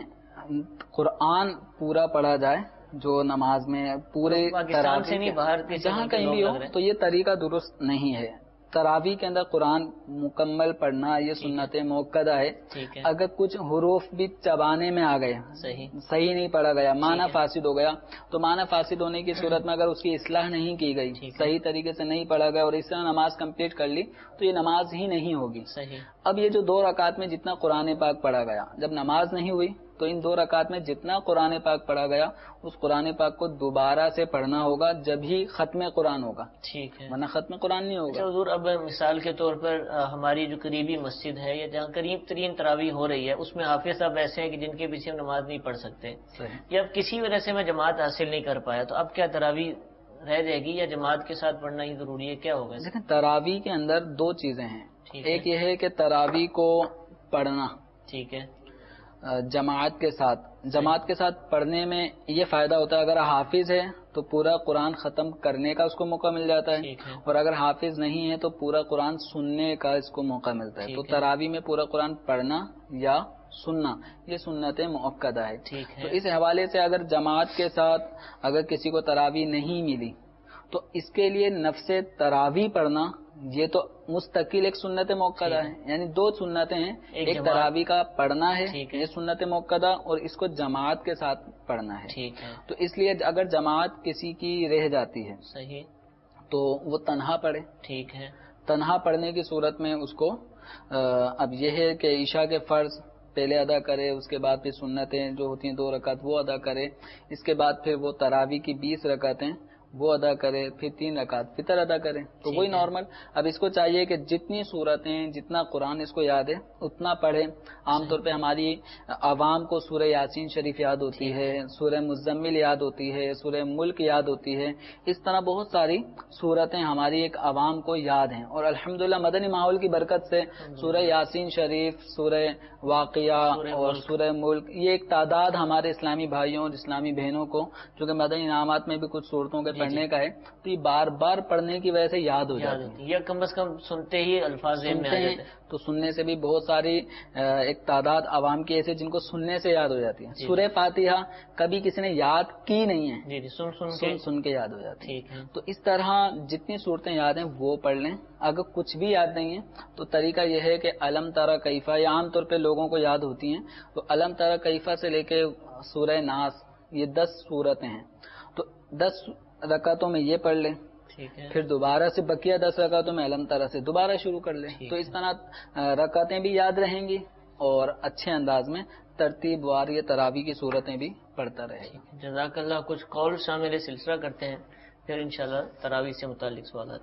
قرآن پورا پڑھا جائے جو نماز میں پورے پاکستان تراویح سے نہیں، کے- باہر کے جہاں ملک کے کہیں لوگ بھی لگ ہو رہے ہیں۔ تو یہ طریقہ درست نہیں ہے۔ تراویح کے اندر قرآن مکمل پڑھنا یہ سنت موقدہ ہے۔ ٹھیک ہے، اگر کچھ حروف بھی چبانے میں آ گئے، صحیح، صحیح نہیں پڑھا گیا، معنی ٹھیک ہے۔ فاسد ہو گیا، تو معنی فاسد ہونے کی صورت میں اگر اس کی اصلاح نہیں کی گئی، ٹھیک ہے۔ صحیح طریقے سے نہیں پڑھا گیا اور اس طرح نماز کمپلیٹ کر لی تو یہ نماز ہی نہیں ہوگی۔ صحیح، اب یہ جو دو رکعت میں جتنا قرآن پاک پڑھا گیا، جب نماز نہیں ہوئی تو ان دو رکعت میں جتنا قرآن پاک پڑھا گیا اس قرآن پاک کو دوبارہ سے پڑھنا ہوگا، جب ہی ختم قرآن ہوگا، ٹھیک ہے۔ ورنہ ختم قرآن نہیں اچھا ہوگا۔ حضور، اب مثال کے طور پر آ، ہماری جو قریبی مسجد ہے یا جہاں قریب ترین تراویح ہو رہی ہے اس میں حافظ صاحب ایسے ہیں کہ جن کے پیچھے ہم نماز نہیں پڑھ سکتے، صحیح۔ یا اب کسی وجہ سے میں جماعت حاصل نہیں کر پایا، تو اب کیا تراویح رہ جائے گی یا جماعت کے ساتھ پڑھنا ہی ضروری ہے، کیا ہوگا اس کا؟ لیکن تراویح کے اندر دو چیزیں ہیں، ٹھیک ہے، ایک یہ ہے کہ تراویح کو پڑھنا ٹھیک ہے، جماعت کے ساتھ، جماعت کے ساتھ پڑھنے میں یہ فائدہ ہوتا ہے اگر حافظ ہے تو پورا قرآن ختم کرنے کا اس کو موقع مل جاتا ہے، ٹھیک ہے، اور اگر حافظ نہیں ہے تو پورا قرآن سننے کا اس کو موقع ملتا ہے۔ ٹھیک تو ہے۔ تراویح میں پورا قرآن پڑھنا یا سننا یہ سنت مؤکدہ ہے۔ ٹھیک ہے، تو اس حوالے سے اگر جماعت کے ساتھ اگر کسی کو تراویح نہیں ملی تو اس کے لیے نفس تراویح پڑھنا یہ تو مستقل ایک سنت موقدہ ہے، یعنی دو سنتیں ہیں، ایک ایک جماعت- تراویح کا پڑھنا ہے ٹھیک ہے۔ یہ سنت موقدہ، اور اس کو جماعت کے ساتھ پڑھنا ہے. ٹھیک ہے. تو اس لیے اگر جماعت کسی کی رہ جاتی ہے صحیح تو وہ تنہا پڑھے. ٹھیک ہے. تنہا پڑھنے کی صورت میں اس کو اب یہ ہے کہ عشاء کے فرض پہلے ادا کرے, اس کے بعد پھر سنتیں جو ہوتی ہیں دو رکعت وہ ادا کرے, اس کے بعد پھر وہ تراویح کی بیس رکعتیں وہ ادا کرے, پھر تین رکعت فطر ادا کرے. تو وہی نارمل. اب اس کو چاہیے کہ جتنی صورتیں جتنا قرآن اس کو یاد ہے اتنا پڑھے. عام طور پہ ہماری عوام کو سورہ یاسین شریف یاد ہوتی ہے, سورہ مزمل یاد ہوتی ہے, سورہ ملک یاد ہوتی ہے. اس طرح بہت ساری صورتیں ہماری ایک عوام کو یاد ہیں, اور الحمدللہ مدنی ماحول کی برکت سے سورہ یاسین شریف, سورہ واقعہ اور سورہ ملک, یہ ایک تعداد ہمارے اسلامی بھائیوں اور اسلامی بہنوں کو جو کہ مدنی انعامات میں بھی کچھ صورتوں کے پڑھنے کا ہے تو یہ بار بار پڑھنے کی وجہ سے یاد ہو جاتی ہے, یا کم از کم سنتے ہی الفاظ میں آ جاتے ہیں. تو سننے سے بھی بہت ساری ایک تعداد عوام کی ایسے جن کو سننے سے یاد ہو جاتی ہے. سورہ فاتحہ کبھی کسی نے یاد کی نہیں ہے, جی جی سن سن سن سن کے یاد ہو جاتی ہے. ٹھیک ہے. تو اس طرح جتنی صورتیں یاد ہیں وہ پڑھ لیں. اگر کچھ بھی یاد نہیں ہے تو طریقہ یہ ہے کہ علم ترى کیفا, یہ عام طور پہ لوگوں کو یاد ہوتی ہیں, تو علم ترى کیفا سے لے کے سورہ ناس یہ دس صورتیں ہیں, تو دس رکعتوں میں یہ پڑھ لیں. پھر دوبارہ سے بقیہ دس رکعتوں میں علم ترى سے دوبارہ شروع کر لیں. تو اس طرح رکعتیں بھی یاد رہیں گی اور اچھے انداز میں ترتیب وار یہ تراویح کی صورتیں بھی پڑھتا رہے گا. جزاک اللہ. کچھ قول شامل سلسلہ کرتے ہیں, پھر انشاءاللہ تراویح سے متعلق سوالات.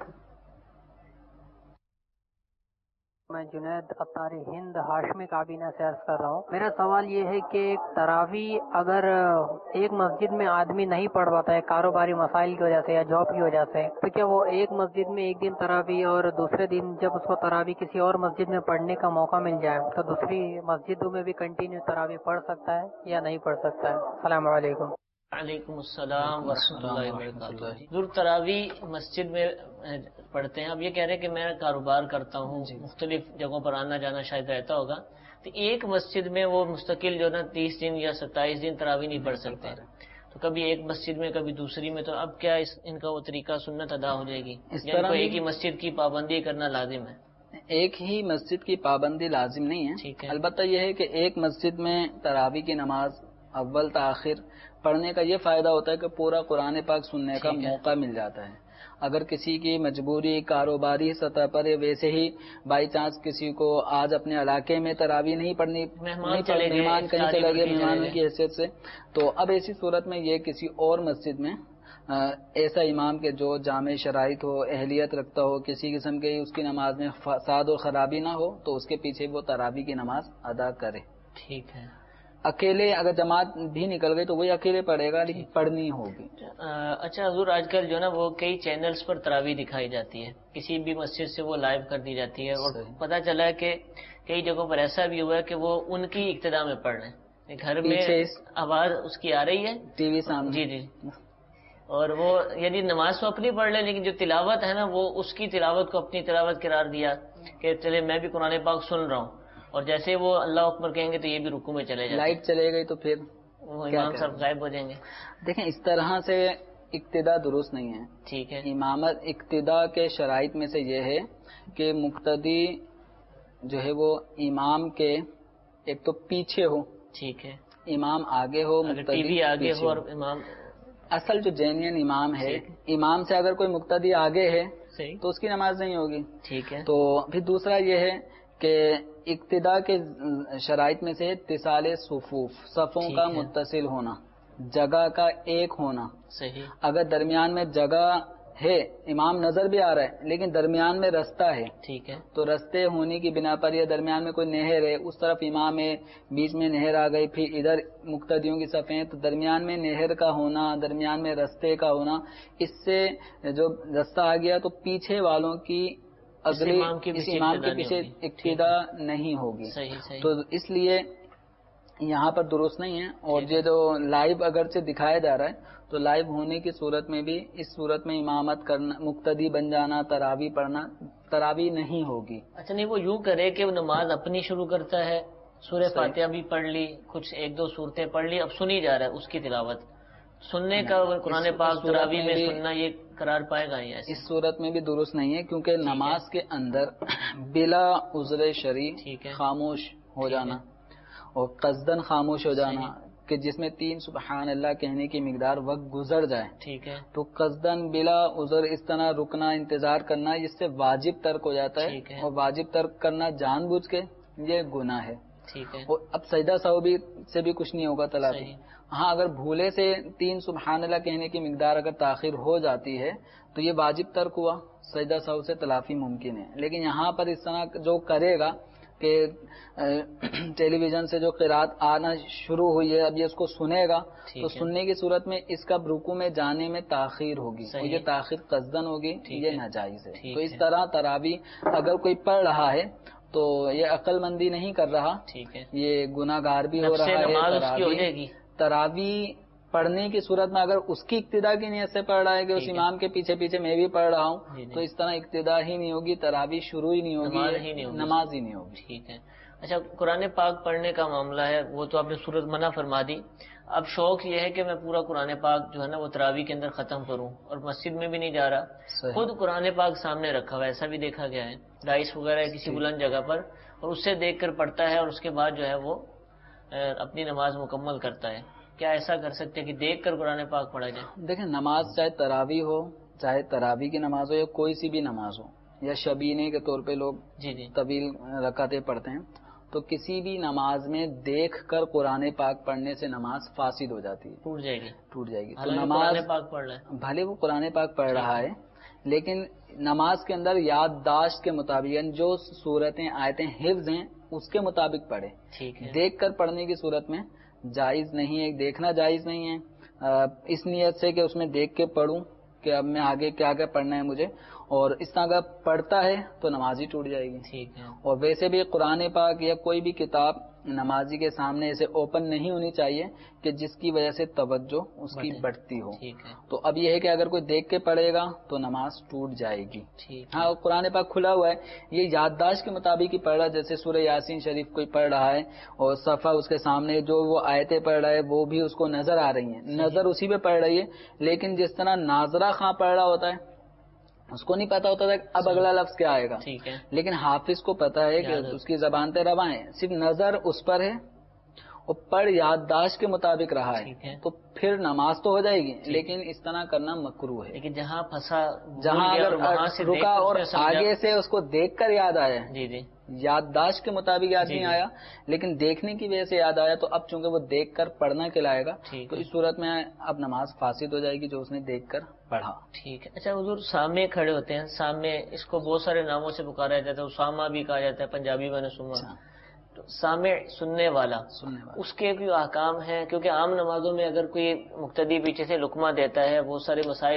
میں جنید اتاری ہند ہاشمی کابینہ سے عرض کر رہا ہوں. میرا سوال یہ ہے کہ تراویح اگر ایک مسجد میں آدمی نہیں پڑھ پاتا ہے کاروباری مسائل کی وجہ سے یا جاب کی وجہ سے, تو کیا وہ ایک مسجد میں ایک دن تراویح اور دوسرے دن جب اس کو تراویح کسی اور مسجد میں پڑھنے کا موقع مل جائے تو دوسری مسجدوں میں بھی کنٹینیو تراویح پڑھ سکتا ہے یا نہیں پڑھ سکتا ہے؟ السلام علیکم. وعلیکم السلام ورحمۃ اللہ وبرکاتہ. ضرور تراویح مسجد میں پڑھتے ہیں. اب یہ کہہ رہے ہیں کہ میں کاروبار کرتا ہوں, مختلف جگہوں پر آنا جانا شاید رہتا ہوگا, تو ایک مسجد میں وہ مستقل جو نا تیس دن یا ستائیس دن تراویح نہیں پڑھ سکتے, تو کبھی ایک مسجد میں کبھی دوسری میں, تو اب کیا اس ان کا وہ طریقہ سنت ادا ہو جائے گی, یا ایک ہی مسجد کی پابندی کرنا لازم ہے؟ ایک ہی مسجد کی پابندی لازم نہیں ہے, البتہ یہ ہے کہ ایک مسجد میں تراویح کی نماز اول تاخیر پڑھنے کا یہ فائدہ ہوتا ہے کہ پورا قرآن پاک سننے کا موقع مل جاتا ہے. اگر کسی کی مجبوری کاروباری سطح پر ویسے ہی بائی چانس کسی کو آج اپنے علاقے میں تراویح نہیں پڑھنی, مہمان کہیں چلے گئے مہمان کی حیثیت سے, تو اب ایسی صورت میں یہ کسی اور مسجد میں ایسا امام کے جو جامع شرائط ہو, اہلیت رکھتا ہو, کسی قسم کے اس کی نماز میں فساد اور خرابی نہ ہو, تو اس کے پیچھے وہ تراویح کی نماز ادا کرے. ٹھیک ہے. اکیلے اگر جماعت بھی نکل گئی تو وہی اکیلے پڑھے گا, لیکن پڑھنی ہوگی. اچھا حضور, آج کل جو نا وہ کئی چینلز پر تراویح دکھائی جاتی ہے, کسی بھی مسجد سے وہ لائیو کر دی جاتی ہے, اور پتہ چلا ہے کہ کئی جگہوں پر ایسا بھی ہوا ہے کہ وہ ان کی ابتدا میں پڑھ رہے ہیں, گھر میں آواز اس کی آ رہی ہے ٹی وی سامنے, جی جی, اور وہ یعنی نماز تو اپنی پڑھ لیں, لیکن جو تلاوت ہے نا وہ اس کی تلاوت کو اپنی تلاوت قرار دیا کہ چلے میں بھی قرآن پاک سن رہا ہوں, اور جیسے وہ اللہ اکبر کہیں گے تو یہ بھی رکوع میں چلے جائیں, لائٹ چلے گئی تو پھر وہ امام صاحب غائب ہو جائیں گے. دیکھیں اس طرح سے اقتدا درست نہیں ہے. ٹھیک ہے. امامت اقتدا کے شرائط میں سے یہ ہے کہ مقتدی جو ہے وہ امام کے ایک تو پیچھے ہو, ٹھیک ہے, امام آگے ہو, مقتدی آگے ہو, اور امام اصل جو جینین امام ہے, امام سے اگر کوئی مقتدی آگے ہے تو اس کی نماز نہیں ہوگی. ٹھیک ہے. تو پھر دوسرا یہ ہے کہ اقتدا کے شرائط میں سے اتصال صفوف, صفوں کا متصل ہونا, جگہ کا ایک ہونا. صحیح. اگر درمیان میں جگہ ہے, امام نظر بھی آ رہا ہے لیکن درمیان میں رستہ ہے, ٹھیک ہے, تو رستے ہونے کی بنا پر یا درمیان میں کوئی نہر ہے, اس طرف امام ہے, بیچ میں نہر آ گئی, پھر ادھر مقتدیوں کی صفیں, تو درمیان میں نہر کا ہونا, درمیان میں رستے کا ہونا, اس سے جو رستہ آ گیا تو پیچھے والوں کی اگلی اس امام کے پیچھے اقتدا نہیں ہوگی. تو اس لیے یہاں پر درست نہیں ہے. اور یہ جو لائیو اگرچہ دکھایا جا رہا ہے تو لائیو ہونے کی صورت میں بھی اس صورت میں امامت کرنا, مقتدی بن جانا, تراویح پڑھنا, تراویح نہیں ہوگی. اچھا نہیں, وہ یوں کرے کہ وہ نماز اپنی شروع کرتا ہے, سورہ فاتحہ بھی پڑھ لی, کچھ ایک دو صورتیں پڑھ لی, اب سنی جا رہا ہے اس کی تلاوت, سننے کا قرآن پاک تراویح میں سننا یہ قرار پائے گا. یہ اس صورت میں بھی درست نہیں ہے, کیونکہ نماز کے اندر بلا عذر شرعی خاموش ہو جانا اور قصدن خاموش ہو جانا, کہ جس میں تین سبحان اللہ کہنے کی مقدار وقت گزر جائے، ٹھیک ہے، تو قصدن بلا عذر اس طرح رکنا، انتظار کرنا، اس سے واجب ترک ہو جاتا ہے، ٹھیک ہے، اور واجب ترک کرنا جان بوجھ کے یہ گناہ ہے۔ ٹھیک ہے، اور اب سجدہ سہو بھی سے بھی کچھ نہیں ہوگا تلافی۔ صحیح۔ ہاں اگر بھولے سے تین سبحان اللہ کہنے کی مقدار اگر تاخیر ہو جاتی ہے تو یہ واجب ترک ہوا، سجدہ سہو سے تلافی ممکن ہے۔ لیکن یہاں پر اس طرح جو کرے گا کہ ٹیلی ویژن سے جو قرات آنا شروع ہوئی ہے، اب یہ اس کو سنے گا تو سننے کی صورت میں اس کا رکوع میں جانے میں تاخیر ہوگی، اور یہ تاخیر قصدن ہوگی، یہ ناجائز ہے۔ تو اس طرح تراویح اگر کوئی پڑھ رہا ہے تو یہ عقل مندی نہیں کر رہا، ٹھیک ہے، یہ گناہ گار بھی ہو رہا ہے۔ نماز اس کی ہو جائے گی۔ تراویح پڑھنے کی صورت میں اگر اس کی اقتدا کی نیت سے پڑھ رہا ہے کہ اس امام کے پیچھے پیچھے میں بھی پڑھ رہا ہوں، تو اس طرح اقتدا ہی نہیں ہوگی، تراویح شروع ہی نہیں ہوگی، نماز ہی نہیں ہوگی۔ ٹھیک ہے۔ اچھا، قرآن پاک پڑھنے کا معاملہ ہے، وہ تو آپ نے صورت منع فرما دی۔ اب شوق یہ ہے کہ میں پورا قرآن پاک جو ہے نا وہ تراویح کے اندر ختم کروں، اور مسجد میں بھی نہیں جا رہا، خود قرآن پاک سامنے رکھا ہوا، ایسا بھی دیکھا گیا ہے، رائس وغیرہ کسی بلند جگہ پر، اور اس سے دیکھ کر پڑھتا ہے، اور اس کے بعد جو ہے وہ اپنی نماز مکمل کرتا ہے۔ کیا ایسا کر سکتے ہیں کہ دیکھ کر قرآن پاک پڑھا جائے؟ دیکھیں، نماز چاہے تراویح ہو، چاہے تراویح کی نماز ہو، یا کوئی سی بھی نماز ہو، یا شبینے کے طور پہ لوگ جی جی طویل رکعتیں پڑھتے ہیں، تو کسی بھی نماز میں دیکھ کر قرآن پاک پڑھنے سے نماز فاسد ہو جاتی ہے، ٹوٹ جائے گی، ٹوٹ جائے گی۔ تو حالانکہ نماز قرآن پاک پڑھ رہا ہے، بھلے وہ قرآن پاک پڑھ رہا ہے، لیکن نماز کے اندر یادداشت کے مطابق، یعنی جو صورتیں آیتیں حفظ ہیں اس کے مطابق پڑھے۔ ٹھیک ہے، دیکھ کر پڑھنے کی صورت میں جائز نہیں ہے، دیکھنا جائز نہیں ہے اس نیت سے کہ اس میں دیکھ کے پڑھوں کہ اب میں آگے کیا کیا پڑھنا ہے مجھے، اور اس طرح اگر پڑھتا ہے تو نماز ہی ٹوٹ جائے گی۔ ٹھیک ہے، اور ویسے بھی قرآن پاک یا کوئی بھی کتاب نمازی کے سامنے ایسے اوپن نہیں ہونی چاہیے کہ جس کی وجہ سے توجہ اس کی بڑھتی ہو۔ ٹھیک ہے، تو اب یہ ہے کہ اگر کوئی دیکھ کے پڑھے گا تو نماز ٹوٹ جائے گی۔ ٹھیک ہے، ہاں، قرآن پاک کھلا ہوا ہے، یہ یادداشت کے مطابق ہی پڑھ رہا ہے، جیسے سورہ یاسین شریف کوئی پڑھ رہا ہے اور صفحہ اس کے سامنے جو وہ آیتیں پڑھ رہا ہے وہ بھی اس کو نظر آ رہی ہیں، نظر اسی پہ پڑھ رہی ہے، لیکن جس طرح ناظرہ خواں پڑھ رہا ہوتا ہے اس کو نہیں پتا ہوتا تھا کہ اب اگلا لفظ کیا آئے گا، ٹھیک ہے، لیکن حافظ کو پتا ہے کہ اس کی زبان پہ رواں ہے، صرف نظر اس پر ہے اور پڑھ یادداشت کے مطابق رہا ہے، تو پھر نماز تو ہو جائے گی، لیکن اس طرح کرنا مکروہ ہے۔ لیکن جہاں پھنسا، جہاں اگر رکا اور آگے سے اس کو دیکھ کر یاد آیا، جی جی یادداشت کے مطابق یاد نہیں آیا لیکن دیکھنے کی وجہ سے یاد آیا، تو اب چونکہ وہ دیکھ کر پڑھنا کہلائے گا، تو اس صورت میں اب نماز فاسد ہو جائے گی جو اس نے دیکھ کر پڑھا۔ ٹھیک ہے۔ اچھا حضور، سامع کھڑے ہوتے ہیں، سامع اس کو بہت سارے ناموں سے پکارا جاتا ہے، اسامہ بھی کہا جاتا ہے، پنجابی میں نے سنا۔ تو سامع سننے والا، سننے والا اس کے بھی احکام ہیں؟ کیونکہ عام نمازوں میں اگر کوئی مقتدی پیچھے سے لقمہ دیتا ہے بہت سارے مسائل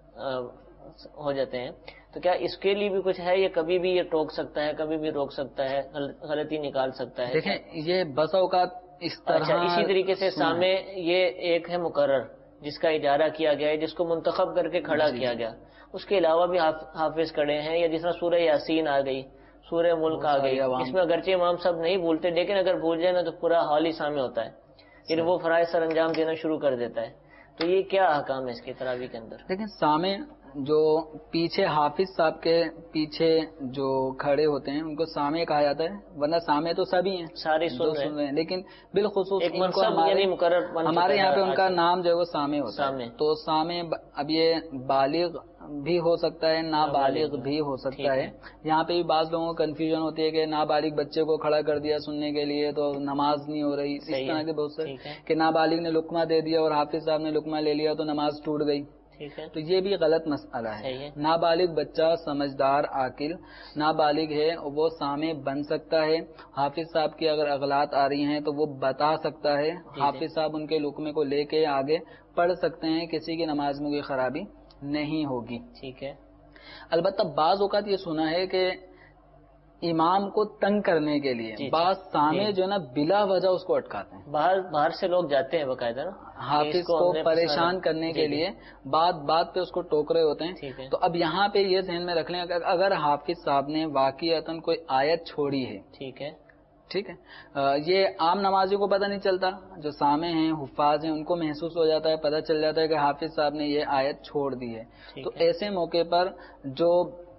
ہو جاتے ہیں، تو کیا اس کے لیے بھی کچھ ہے، یہ کبھی بھی یہ ٹوک سکتا ہے، کبھی بھی روک سکتا ہے، غلطی نکال سکتا ہے؟ دیکھیں، یہ بس اوقات اس طرح، اچھا، اسی طریقے سے سامع یہ ایک ہے مقرر جس کا اجارہ کیا گیا ہے، جس کو منتخب کر کے کھڑا کیا گیا، اس کے علاوہ بھی حافظ کھڑے ہیں، یا جس طرح سورہ یاسین آ گئی، سورہ ملک آ گئی، اس میں اگرچہ امام صاحب نہیں بھولتے، لیکن اگر بھول جائے نا تو پورا حال ہی سامع ہوتا ہے، پھر وہ فرائض سر انجام دینا شروع کر دیتا ہے۔ تو یہ کیا احکام ہے اس کے تراویح کے اندر؟ لیکن سامع جو پیچھے حافظ صاحب کے پیچھے جو کھڑے ہوتے ہیں ان کو سامع کہا جاتا ہے، ورنہ سامع تو سبھی ہیں، سارے سن رہے ہیں، لیکن بالخصوص ایک منصب یعنی مقرر ہمارے یہاں پہ ان کا نام جو ہے وہ سامع ہوتا ہے۔ تو سامع اب یہ بالغ بھی ہو سکتا ہے، نابالغ بھی ہو سکتا ہے۔ یہاں پہ بھی بعض لوگوں کو کنفیوژن ہوتی ہے کہ نابالغ بچے کو کھڑا کر دیا سننے کے لیے تو نماز نہیں ہو رہی، اس طرح کے بہت سے، کہ نابالغ نے لقمہ دے دیا اور حافظ صاحب نے لقمہ لے لیا تو نماز ٹوٹ گئی، تو یہ بھی غلط مسئلہ ہے۔ نابالغ بچہ سمجھدار عاقل نابالغ ہے، وہ سامع بن سکتا ہے، حافظ صاحب کی اگر اغلاط آ رہی ہیں تو وہ بتا سکتا ہے، حافظ صاحب ان کے لقمے کو لے کے آگے پڑھ سکتے ہیں، کسی کی نماز میں کوئی خرابی نہیں ہوگی۔ ٹھیک ہے۔ البتہ بعض اوقات یہ سنا ہے کہ امام کو تنگ کرنے کے لیے بعض سامع جو ہے نا بلا وجہ اس کو اٹکاتے ہیں، باہر باہر سے لوگ جاتے ہیں باقاعدہ نا حافظ کو پریشان کرنے کے لیے، بات بات پہ اس کو ٹوک رہے ہوتے ہیں۔ تو اب یہاں پہ یہ ذہن میں رکھ لیں کہ اگر حافظ صاحب نے واقعتاً کوئی آیت چھوڑی ہے، ٹھیک ہے ٹھیک ہے، یہ عام نمازی کو پتہ نہیں چلتا، جو سامع ہیں حفاظ ہیں ان کو محسوس ہو جاتا ہے، پتہ چل جاتا ہے کہ حافظ صاحب نے یہ آیت چھوڑ دی ہے، تو ایسے موقع پر جو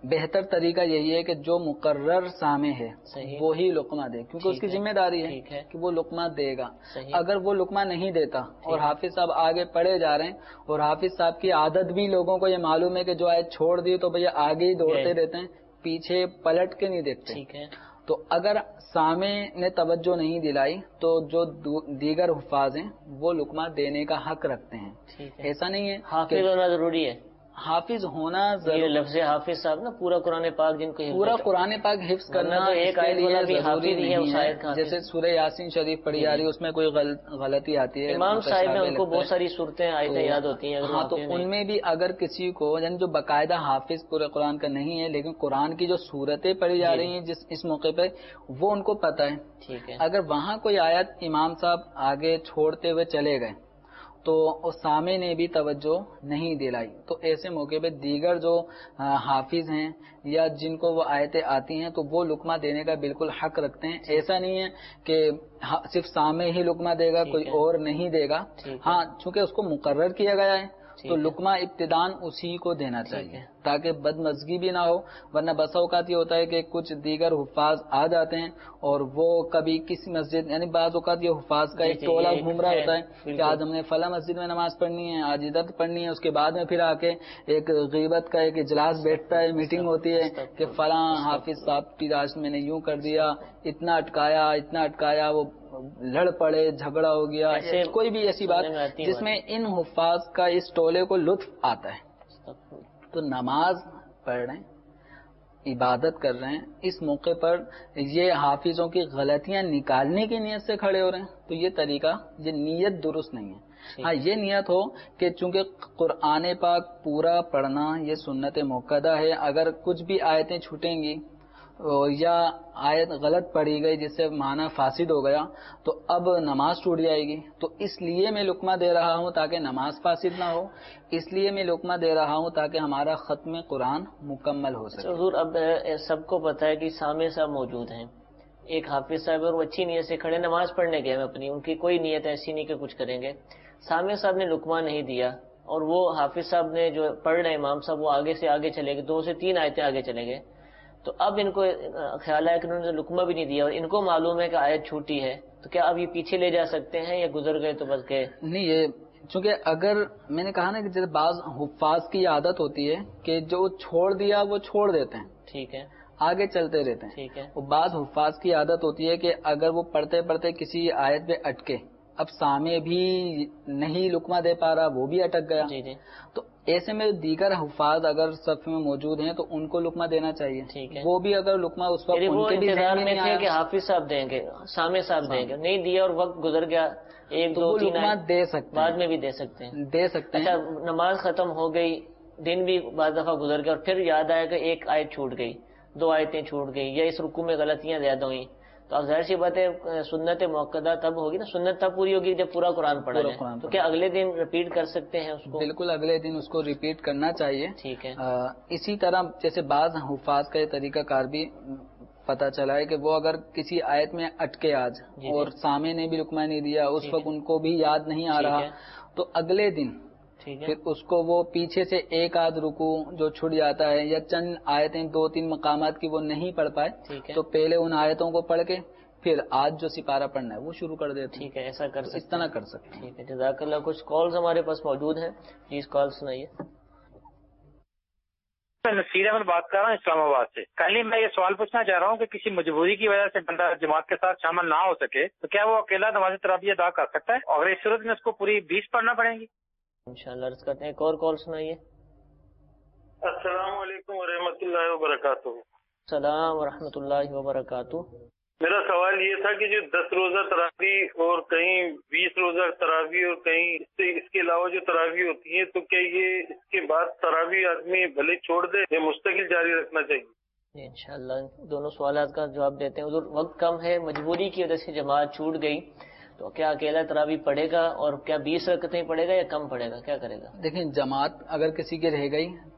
بہتر طریقہ یہی ہے کہ جو مقرر سامع ہے وہی لقمہ دے، کیونکہ اس کی ذمہ داری ہے کہ وہ لقمہ دے گا۔ اگر وہ لقمہ نہیں دیتا اور حافظ صاحب آگے پڑھے جا رہے ہیں اور حافظ صاحب کی عادت بھی لوگوں کو یہ معلوم ہے کہ جو آیت چھوڑ دی تو بھیا آگے ہی دوڑتے رہتے ہیں، پیچھے پلٹ کے نہیں دیکھتے، تو اگر سامع نے توجہ نہیں دلائی تو جو دیگر حفاظ ہیں وہ لقمہ دینے کا حق رکھتے ہیں۔ ایسا نہیں ہے حافظ ہونا ضروری ہے، حافظ ہونا ضروری، یہ لفظ حافظ صاحب نا پورا قرآن پاک جن کو پورا قرآن پاک حفظ کرنا ایک آیت والا بھی ضروری حافظ نہیں ہے، ہے۔ جیسے سورہ یاسین شریف پڑھی جا رہی ہے، اس میں کوئی غلطی آتی ہے، امام صاحب ہیں ان کو متشابہ بہت لگتا ساری صورتیں آیتیں تو- یاد ہوتی ہیں، اگر ہاں، تو واقعی ان نہیں- میں بھی اگر کسی کو یعنی جو باقاعدہ حافظ پورے قرآن کا نہیں ہے لیکن قرآن کی جو صورتیں پڑھی جا رہی ہیں جس اس موقع پہ وہ ان کو پتہ ہے، ٹھیک ہے، اگر وہاں کوئی آیت امام صاحب آگے چھوڑتے ہوئے چلے گئے تو اس سامع نے بھی توجہ نہیں دلائی، تو ایسے موقع پہ دیگر جو حافظ ہیں یا جن کو وہ آیتیں آتی ہیں تو وہ لقمہ دینے کا بالکل حق رکھتے ہیں۔ ایسا نہیں ہے کہ صرف سامع ہی لقمہ دے گا، کوئی اور نہیں دے گا۔ ہاں، چونکہ اس کو مقرر کیا گیا ہے تو لقمہ ابتداً اسی کو دینا چاہیے تاکہ بدمزگی بھی نہ ہو، ورنہ بسا اوقات یہ ہوتا ہے کہ کچھ دیگر حفاظ آ جاتے ہیں اور وہ کبھی کسی مسجد، یعنی بعض اوقات یہ حفاظ کا ایک ٹولہ گھوم رہا ہوتا ہے کہ آج ہم نے فلاں مسجد میں نماز پڑھنی ہے، آج ادھر پڑھنی ہے، اس کے بعد میں پھر آ کے ایک غیبت کا ایک اجلاس بیٹھتا ہے، میٹنگ ہوتی ہے کہ فلاں حافظ صاحب کی آج میں نے یوں کر دیا، اتنا اٹکایا اتنا اٹکایا، وہ لڑ پڑے، جھگڑا ہو گیا، کوئی بھی ایسی بات جس میں ان حفاظ کا اس ٹولے کو لطف آتا ہے۔ تو نماز پڑھ رہے ہیں، عبادت کر رہے ہیں، اس موقع پر یہ حافظوں کی غلطیاں نکالنے کی نیت سے کھڑے ہو رہے ہیں تو یہ طریقہ، یہ نیت درست نہیں ہے۔ ہاں، یہ نیت ہو کہ چونکہ قرآن پاک پورا پڑھنا یہ سنت موقدہ ہے، اگر کچھ بھی آیتیں چھوٹیں گی یا آیت غلط پڑھی گئی جس سے معنی فاسد ہو گیا تو اب نماز ٹوٹ جائے گی، تو اس لیے میں لقمہ دے رہا ہوں تاکہ نماز فاسد نہ ہو، اس لیے میں لقمہ دے رہا ہوں تاکہ ہمارا ختم قرآن مکمل ہو سکے۔ حضور اب سب کو پتا ہے کہ سامع صاحب موجود ہیں، ایک حافظ صاحب اور وہ اچھی نیت سے کھڑے نماز پڑھنے گئے ہیں اپنی، ان کی کوئی نیت ایسی نہیں کہ کچھ کریں گے، سامع صاحب نے لقمہ نہیں دیا اور وہ حافظ صاحب نے جو پڑھ رہے ہیں امام صاحب وہ آگے سے آگے چلے گئے، دو سے تین آیتیں آگے چلے گئے، تو اب ان کو خیال ہے کہ انہوں نے لقمہ بھی نہیں دیا اور ان کو معلوم ہے کہ آیت چھوٹی ہے، تو کیا اب یہ پیچھے لے جا سکتے ہیں یا گزر گئے تو بس گئے؟ نہیں، یہ چونکہ اگر میں نے کہا نا کہ جیسے بعض حفاظ کی عادت ہوتی ہے کہ جو چھوڑ دیا وہ چھوڑ دیتے ہیں، ٹھیک ہے، آگے چلتے رہتے ہیں، ٹھیک ہے، وہ بعض حفاظ کی عادت ہوتی ہے کہ اگر وہ پڑھتے پڑھتے کسی آیت پہ اٹکے، اب سامع بھی نہیں لقمہ دے پا رہا، وہ بھی اٹک گیا، جی جی، تو ایسے میں دیگر حفاظ اگر صف میں موجود ہیں تو ان کو لقمہ دینا چاہیے، ٹھیک ہے، وہ بھی اگر لقمہ اس وقت یعنی وہ ان کے بھی انتظار ذہن میں نہیں تھے آیا کہ حافظ صاحب دیں گے، سامع صاحب دیں گے، نہیں دیا اور وقت گزر گیا، ایک تو دو وہ تین لقمہ آیت دے سکتے بعد ہیں، میں بھی دے سکتے ہیں۔ دے سکتے ہیں۔ اچھا، نماز ختم ہو گئی، دن بھی بعض دفعہ گزر گیا اور پھر یاد آیا کہ ایک آیت چھوٹ گئی، دو آیتیں چھوٹ گئی یا اس رکوع میں غلطیاں زیادہ ہوئیں، تو اب ظاہر سی بات ہے سنت موقدہ تب ہوگی نا، سنت تب پوری ہوگی جب پورا قرآن پڑھا پورا جائے، قرآن تو پڑھا کیا اگلے دن ریپیٹ کر سکتے ہیں اس کو؟ بالکل اگلے دن اس کو ریپیٹ کرنا چاہیے۔ ٹھیک ہے، آ، اسی طرح جیسے بعض حفاظ کا یہ طریقہ کار بھی پتہ چلا ہے کہ وہ اگر کسی آیت میں اٹکے آج جی اور سامع نے بھی لقمہ نہیں دیا، اس ٹھیک وقت ہے، ان کو بھی یاد نہیں آ ٹھیک رہا ہے، تو اگلے دن ٹھیک ہے، پھر اس کو وہ پیچھے سے ایک آدھ رکوع جو چھٹ جاتا ہے یا چند آیتیں دو تین مقامات کی وہ نہیں پڑھ پائے ٹھیک ہے، تو پہلے ان آیتوں کو پڑھ کے پھر آج جو سپارہ پڑھنا ہے وہ شروع کر دیتے ہیں، ٹھیک ہے، ایسا کر تو اس سکتے طرح ہیں، کر سکتے ہیں۔ ٹھیک ہے، جزاک اللہ۔ کچھ کالز ہمارے پاس موجود ہیں، پلیز کال سنائیے۔ میں نصیر احمد بات کر رہا ہوں اسلام آباد سے۔ کل ہی میں یہ سوال پوچھنا چاہ رہا ہوں کہ کسی مجبوری کی وجہ سے بندہ جماعت کے ساتھ شامل نہ ہو سکے تو کیا وہ اکیلا نماز تراویح ادا کر سکتا ہے، اور اس صورت میں اس کو پوری بیس پڑھنا پڑیں گی؟ انشاءاللہ عرض کرتے ہیں، ایک اور کال سنائیے۔ السلام علیکم ورحمۃ اللہ وبرکاتہ۔ السلام ورحمۃ اللہ وبرکاتہ۔ میرا سوال یہ تھا کہ جو دس روزہ تراویح اور کہیں بیس روزہ تراویح اور کہیں اس سے اس کے علاوہ جو تراویح ہوتی ہیں تو کیا یہ اس کے بعد تراویح آدمی بھلے چھوڑ دے یا مستقل جاری رکھنا چاہیے؟ انشاءاللہ دونوں سوالات کا جواب دیتے ہیں۔ حضور وقت کم ہے، مجبوری کی وجہ سے جماعت چھوٹ گئی تو کیا اکیلا تراویح پڑھے گا اور کیا بیس رکعتیں پڑھے گا یا کم پڑھے گا، کیا کرے گا؟ دیکھیں، جماعت اگر کسی کی رہ گئی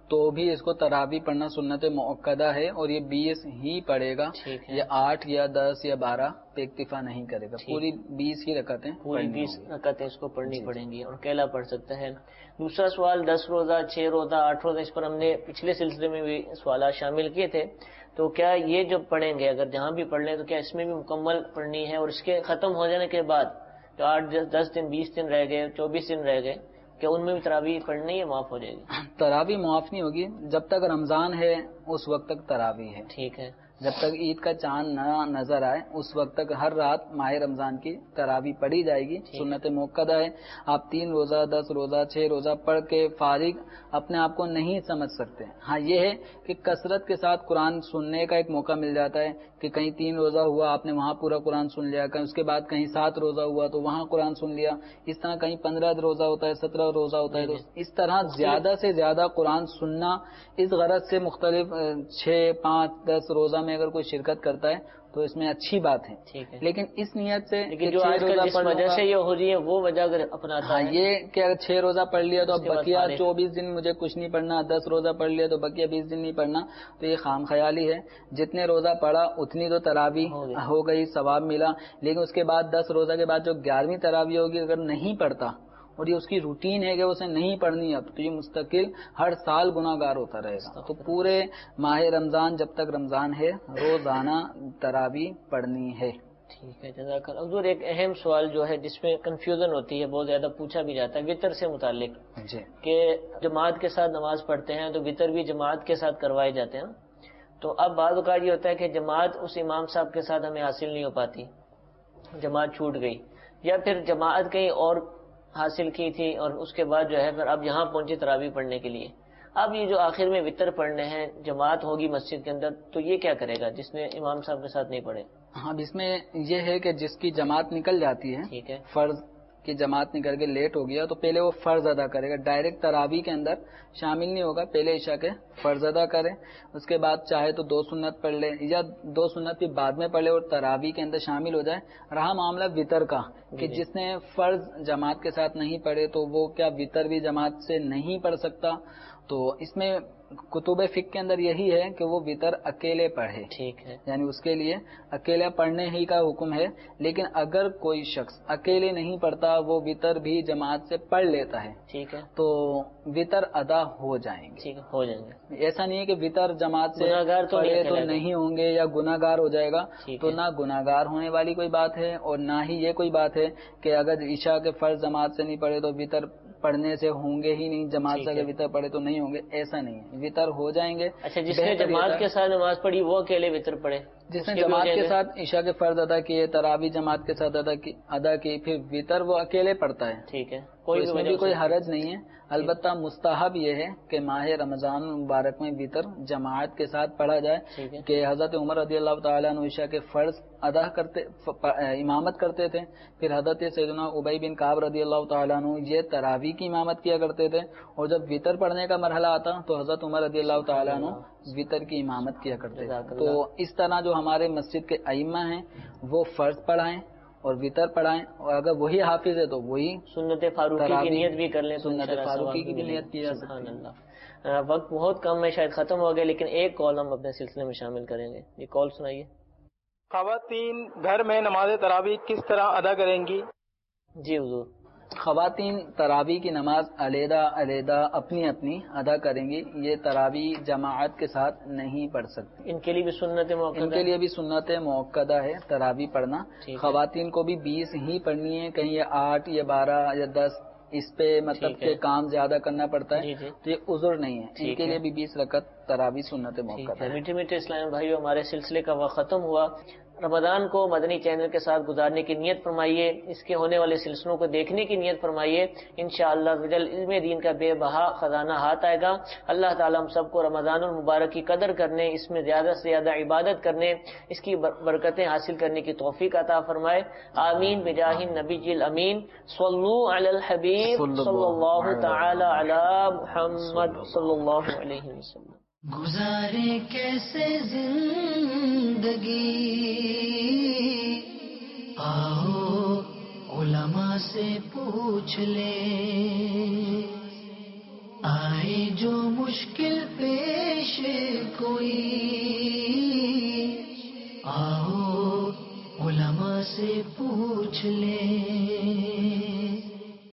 تو بھی اس کو تراویح پڑھنا سنت مؤکدہ ہے، اور یہ بیس ہی پڑھے گا، یہ آٹھ یا دس یا بارہ پہ اکتفا نہیں کرے گا، پوری بیس ہی رکعتیں پوری بیس رکعتیں اس کو پڑھنی پڑیں گی، اور اکیلا پڑھ سکتا ہے۔ دوسرا سوال، دس روزہ، چھ روزہ، آٹھ روزہ، اس پر ہم نے پچھلے سلسلے میں بھی سوالات شامل کیے تھے، تو کیا یہ جو پڑھیں گے اگر جہاں بھی پڑھ لیں تو کیا اس میں بھی مکمل پڑھنی ہے، اور اس کے ختم ہو جانے کے بعد جو آٹھ دس دن بیس دن رہ گئے، چوبیس دن رہ گئے، کیا ان میں بھی تراویح پڑھنی ہے، معاف ہو جائے گی؟ تراویح معاف نہیں ہوگی، جب تک رمضان ہے اس وقت تک تراویح ہے، ٹھیک ہے، جب تک عید کا چاند نہ نظر آئے اس وقت تک ہر رات ماہ رمضان کی تراویح پڑھی جائے گی، سنت موقدہ ہے۔ آپ تین روزہ، دس روزہ، چھ روزہ پڑھ کے فارغ اپنے آپ کو نہیں سمجھ سکتے۔ ہاں یہ ہے کہ کثرت کے ساتھ قرآن سننے کا ایک موقع مل جاتا ہے کہ کہیں تین روزہ ہوا آپ نے وہاں پورا قرآن سن لیا، کہیں اس کے بعد کہیں سات روزہ ہوا تو وہاں قرآن سن لیا، اس طرح کہیں پندرہ روزہ ہوتا ہے، سترہ روزہ ہوتا ہے، تو اس طرح زیادہ سے زیادہ قرآن سننا اس غرض سے مختلف چھ پانچ دس روزہ میں اگر کوئی شرکت کرتا ہے تو اس میں اچھی بات ہے، لیکن اس نیت سے لیکن جو آج کل جس وجہ سے یہ ہو رہی ہے وہ وجہ اگر اپناتا ہے، یہ کہ اگر چھ روزہ پڑھ لیا تو اب بقیہ چوبیس دن مجھے کچھ نہیں پڑھنا، دس روزہ پڑھ لیا تو بقیہ بیس دن نہیں پڑھنا، تو یہ خام خیالی ہے۔ جتنے روزہ پڑھا اتنی تو تراویح ہو گئی، ثواب ملا، لیکن اس کے بعد دس روزہ کے بعد جو گیارہویں تراویح ہوگی اگر نہیں پڑھتا اور یہ اس کی روٹین ہے کہ اسے نہیں پڑھنی اب تو یہ مستقل ہر سال گناہ گار ہوتا رہے گا۔ تو پورے ماہ رمضان جب تک رمضان ہے روزانہ تراویح پڑھنی ہے۔ ٹھیک ہے، جزاک اللہ۔ حضور ایک اہم سوال جو ہے جس میں کنفیوژن ہوتی ہے، بہت زیادہ پوچھا بھی جاتا ہے وطر سے متعلق، جی کہ جماعت کے ساتھ نماز پڑھتے ہیں تو وطر بھی جماعت کے ساتھ کروائے جاتے ہیں، تو اب بعض اوقات یہ ہوتا ہے کہ جماعت اس امام صاحب کے ساتھ ہمیں حاصل نہیں ہو پاتی، جماعت چھوٹ گئی، یا پھر جماعت کہیں اور حاصل کی تھی اور اس کے بعد جو ہے پھر اب یہاں پہنچے تراویح پڑھنے کے لیے، اب یہ جو آخر میں وطر پڑھنے ہیں، جماعت ہوگی مسجد کے اندر، تو یہ کیا کرے گا جس نے امام صاحب کے ساتھ نہیں پڑھے؟ ہاں اس میں یہ ہے کہ جس کی جماعت نکل جاتی ہے، ٹھیک ہے، فرض کی جماعت نکل کے لیٹ ہو گیا تو پہلے وہ فرض ادا کرے گا، ڈائریکٹ تراویح کے اندر شامل نہیں ہوگا، پہلے عشاء کے فرض ادا کرے، اس کے بعد چاہے تو دو سنت پڑھ لے یا دو سنت بھی بعد میں پڑھ لے اور تراویح کے اندر شامل ہو جائے۔ رہا معاملہ وطر کا کہ جس نے فرض جماعت کے ساتھ نہیں پڑھے تو وہ کیا وطر بھی جماعت سے نہیں پڑھ سکتا؟ تو اس میں کتب فقہ کے اندر یہی ہے کہ وہ وطر اکیلے پڑھے، ٹھیک ہے، یعنی اس کے لیے اکیلے پڑھنے ہی کا حکم ہے، لیکن اگر کوئی شخص اکیلے نہیں پڑھتا وہ وطر بھی جماعت سے پڑھ لیتا ہے، ٹھیک ہے، تو وطر ادا ہو جائیں گے، ٹھیک ہے، ہو جائیں گے۔ ایسا نہیں ہے کہ وطر جماعت سے گناہگار تو پڑھے نہیں تو کہلاتا۔ نہیں ہوں گے یا گناہ گار ہو جائے گا، ٹھیک تو ہے، نہ گناہ گار ہونے والی کوئی بات ہے اور نہ ہی یہ کوئی بات ہے کہ اگر عشاء کے فرض جماعت سے نہیں پڑھے تو وطر پڑھنے سے ہوں گے ہی نہیں، جماعت سے اگر وطر پڑھے تو نہیں ہوں گے، ایسا نہیں ہے، وطر ہو جائیں گے۔ اچھا، جس نے جماعت کے ساتھ نماز پڑھی وہ اکیلے وطر پڑھے، جس نے جماعت کے ساتھ عشاء کے فرض ادا کیے، تراویح جماعت کے ساتھ ادا کی ادا کی پھر وطر وہ اکیلے پڑھتا ہے، ٹھیک ہے، کوئی اس میں بھی کوئی حرج نہیں ہے۔ البتہ مستحب یہ ہے کہ ماہ رمضان مبارک میں وطر جماعت کے ساتھ پڑھا جائے کہ حضرت عمر رضی اللہ تعالیٰ عنہ عشاء کے فرض ادا کرتے امامت کرتے تھے، پھر حضرت سیدنا ابی بن کعب رضی اللہ تعالیٰ عنہ یہ تراویح کی امامت کیا کرتے تھے، اور جب وطر پڑھنے کا مرحلہ آتا تو حضرت عمر رضی اللہ تعالیٰ عنہ وطر کی امامت کیا کرتے تھے۔ تو اس طرح جو ہمارے مسجد کے ائمہ ہیں وہ فرض پڑھائیں اور وطر پڑھائیں، اور اگر وہی حافظ ہے تو وہی سنت فاروقی کی نیت بھی کر لیں، سنت فاروقی کی بھی نیت کی جا سکتی ہے۔ سبحان اللہ۔ وقت بہت کم ہے، شاید ختم ہو گیا، لیکن ایک کال ہم اپنے سلسلے میں شامل کریں گے۔ یہ کال سنائیے۔ خواتین گھر میں نماز تراویح کس طرح ادا کریں گی؟ جی حضور۔ خواتین تراویح کی نماز علیحدہ علیحدہ اپنی اپنی ادا کریں گی، یہ تراویح جماعت کے ساتھ نہیں پڑھ سکتی، ان کے لیے بھی سنت موقع ان کے لیے بھی سنت موقدہ ہے تراویح پڑھنا۔ خواتین کو بھی بیس ہی پڑھنی ہے، کہیں یہ آٹھ یا بارہ یا دس اس پہ مطلب کہ کام زیادہ کرنا پڑتا ہے تو یہ عذر نہیں ہے، ان کے لیے بھی بیس رکعت تراویح سنت موقع ہے۔ میٹھے میٹھے اسلام بھائیو، ہمارے سلسلے کا وقت ختم ہوا۔ رمضان کو مدنی چینل کے ساتھ گزارنے کی نیت فرمائیے، اس کے ہونے والے سلسلوں کو دیکھنے کی نیت فرمائیے، انشاءاللہ علم دین کا بے بہا خزانہ ہاتھ آئے گا۔ اللہ تعالیٰ ہم سب کو رمضان المبارک کی قدر کرنے، اس میں زیادہ سے زیادہ عبادت کرنے، اس کی برکتیں حاصل کرنے کی توفیق عطا فرمائے، آمین بجاہ النبی الامین۔ صلو علی الحبیب صلی اللہ تعالی علی محمد صلی اللہ علیہ وسلم۔ گزارے کیسے زندگی، آؤ علماء سے پوچھ لے، آئے جو مشکل کوئی آؤ علماء سے پوچھ لیں.